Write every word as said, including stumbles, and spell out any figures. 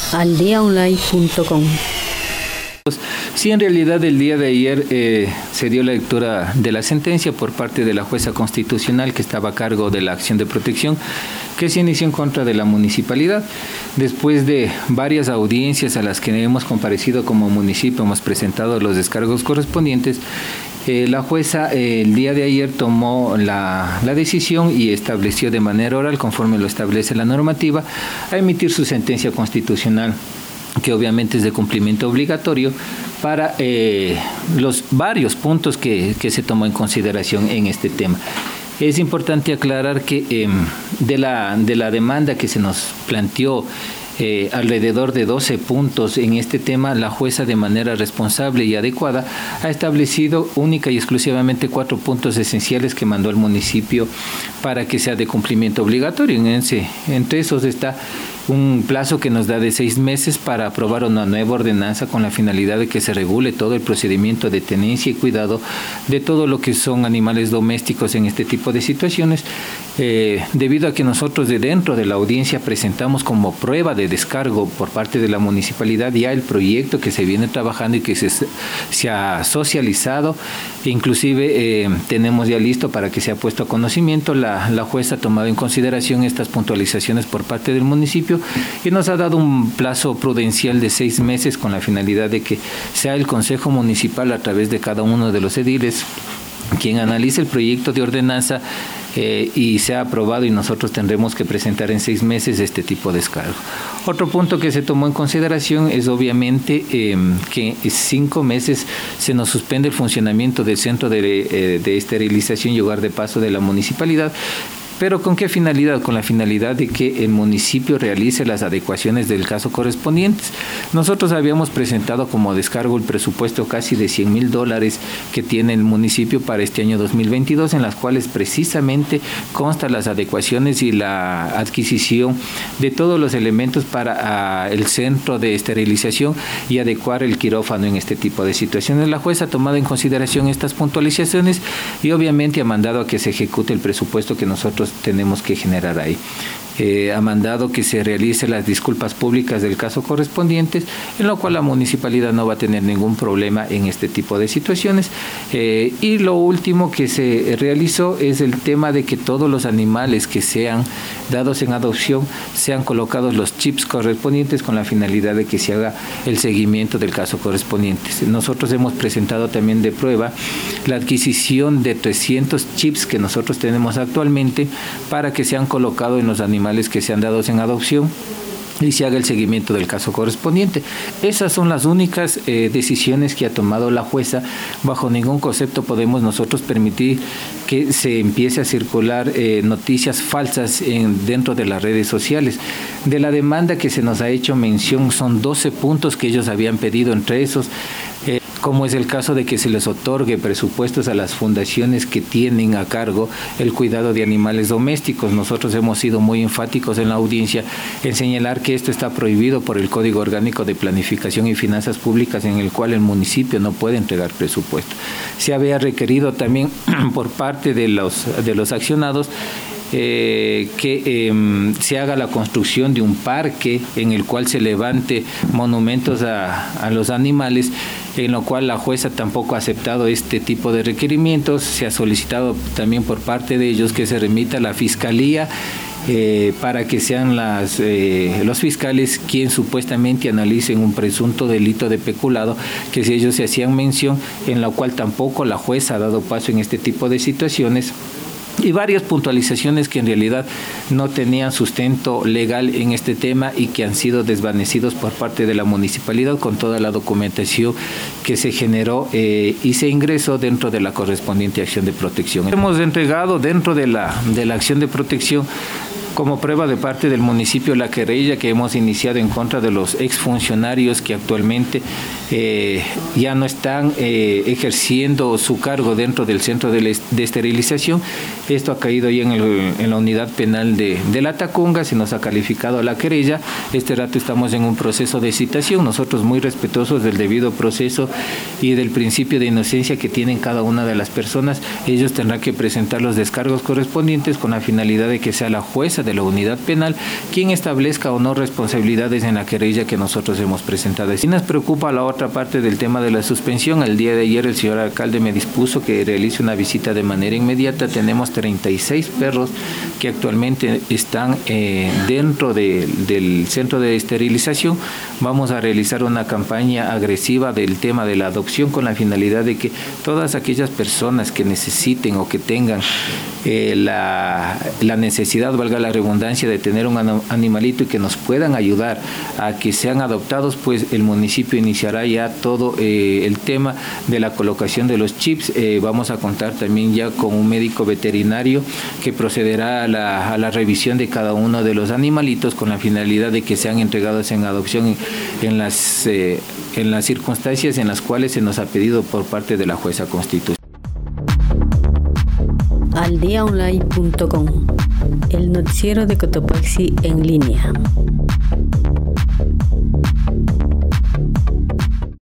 aldeaonline punto com. Sí, en realidad el día de ayer eh, se dio la lectura de la sentencia por parte de la jueza constitucional que estaba a cargo de la acción de protección que se inició en contra de la municipalidad. Después de varias audiencias a las que hemos comparecido como municipio, hemos presentado los descargos correspondientes, eh, la jueza eh, el día de ayer tomó la, la decisión y estableció de manera oral, conforme lo establece la normativa, a emitir su sentencia constitucional, que obviamente es de cumplimiento obligatorio para eh, los varios puntos que, que se tomó en consideración en este tema. Es importante aclarar que eh, de, la, de la demanda que se nos planteó eh, alrededor de doce puntos en este tema, la jueza de manera responsable y adecuada ha establecido única y exclusivamente cuatro puntos esenciales que mandó al municipio para que sea de cumplimiento obligatorio. En ese, entre esos está un plazo que nos da de seis meses para aprobar una nueva ordenanza con la finalidad de que se regule todo el procedimiento de tenencia y cuidado de todo lo que son animales domésticos en este tipo de situaciones, eh, debido a que nosotros de dentro de la audiencia presentamos como prueba de descargo por parte de la municipalidad ya el proyecto que se viene trabajando y que se, se ha socializado, inclusive eh, tenemos ya listo para que sea puesto a conocimiento. La, la jueza ha tomado en consideración estas puntualizaciones por parte del municipio y nos ha dado un plazo prudencial de seis meses con la finalidad de que sea el Consejo Municipal a través de cada uno de los ediles quien analice el proyecto de ordenanza eh, y sea aprobado, y nosotros tendremos que presentar en seis meses este tipo de descargo. Otro punto que se tomó en consideración es obviamente eh, que cinco meses se nos suspende el funcionamiento del centro de, eh, de esterilización y hogar de paso de la municipalidad. ¿Pero con qué finalidad? Con la finalidad de que el municipio realice las adecuaciones del caso correspondientes. Nosotros habíamos presentado como descargo el presupuesto casi de cien mil dólares que tiene el municipio para este año dos mil veintidós, en las cuales precisamente constan las adecuaciones y la adquisición de todos los elementos para uh, el centro de esterilización y adecuar el quirófano en este tipo de situaciones. La jueza ha tomado en consideración estas puntualizaciones y obviamente ha mandado a que se ejecute el presupuesto que nosotros tenemos que generar ahí. Eh, ha mandado que se realice las disculpas públicas del caso correspondientes, en lo cual la municipalidad no va a tener ningún problema en este tipo de situaciones. Eh, y lo último que se realizó es el tema de que todos los animales que sean dados en adopción sean colocados los chips correspondientes con la finalidad de que se haga el seguimiento del caso correspondiente. Nosotros hemos presentado también de prueba la adquisición de trescientos chips que nosotros tenemos actualmente para que sean colocados en los animales que sean dados en adopción y se haga el seguimiento del caso correspondiente. Esas son las únicas eh, decisiones que ha tomado la jueza. Bajo ningún concepto podemos nosotros permitir que se empiece a circular eh, noticias falsas en, dentro de las redes sociales. De la demanda que se nos ha hecho mención, son doce puntos que ellos habían pedido, entre esos eh, como es el caso de que se les otorgue presupuestos a las fundaciones que tienen a cargo el cuidado de animales domésticos. Nosotros hemos sido muy enfáticos en la audiencia en señalar que esto está prohibido por el Código Orgánico de Planificación y Finanzas Públicas, en el cual el municipio no puede entregar presupuesto. Se había requerido también por parte de los, de los accionados Eh, que eh, se haga la construcción de un parque en el cual se levante monumentos a, a los animales, en lo cual la jueza tampoco ha aceptado este tipo de requerimientos. Se ha solicitado también por parte de ellos que se remita a la Fiscalía Eh, para que sean las, eh, los fiscales quien supuestamente analicen un presunto delito de peculado, que si ellos se hacían mención, en la cual tampoco la jueza ha dado paso en este tipo de situaciones, y varias puntualizaciones que en realidad no tenían sustento legal en este tema y que han sido desvanecidos por parte de la municipalidad con toda la documentación que se generó eh, y se ingresó dentro de la correspondiente acción de protección. Hemos entregado dentro de la, de la acción de protección como prueba de parte del municipio la querella que hemos iniciado en contra de los exfuncionarios que actualmente eh, ya no están eh, ejerciendo su cargo dentro del centro de, de esterilización. Esto ha caído ya en, el, en la unidad penal de, de La Tacunga, se nos ha calificado la querella. Este rato estamos en un proceso de citación, nosotros muy respetuosos del debido proceso y del principio de inocencia que tienen cada una de las personas. Ellos tendrán que presentar los descargos correspondientes con la finalidad de que sea la jueza de la unidad penal quien establezca o no responsabilidades en la querella que nosotros hemos presentado. Si nos preocupa la otra parte del tema de la suspensión, el día de ayer el señor alcalde me dispuso que realice una visita de manera inmediata. Tenemos treinta y seis perros que actualmente están eh, dentro de, del centro de esterilización. Vamos a realizar una campaña agresiva del tema de la adopción con la finalidad de que todas aquellas personas que necesiten o que tengan eh, la, la necesidad, valga la redundancia, de tener un animalito y que nos puedan ayudar a que sean adoptados, pues el municipio iniciará ya todo eh, el tema de la colocación de los chips. Eh, vamos a contar también ya con un médico veterinario que procederá a la, a la revisión de cada uno de los animalitos con la finalidad de que sean entregados en adopción en, en las eh, en las circunstancias en las cuales se nos ha pedido por parte de la jueza constitucional. Aldeaonline punto com, el noticiero de Cotopaxi en línea.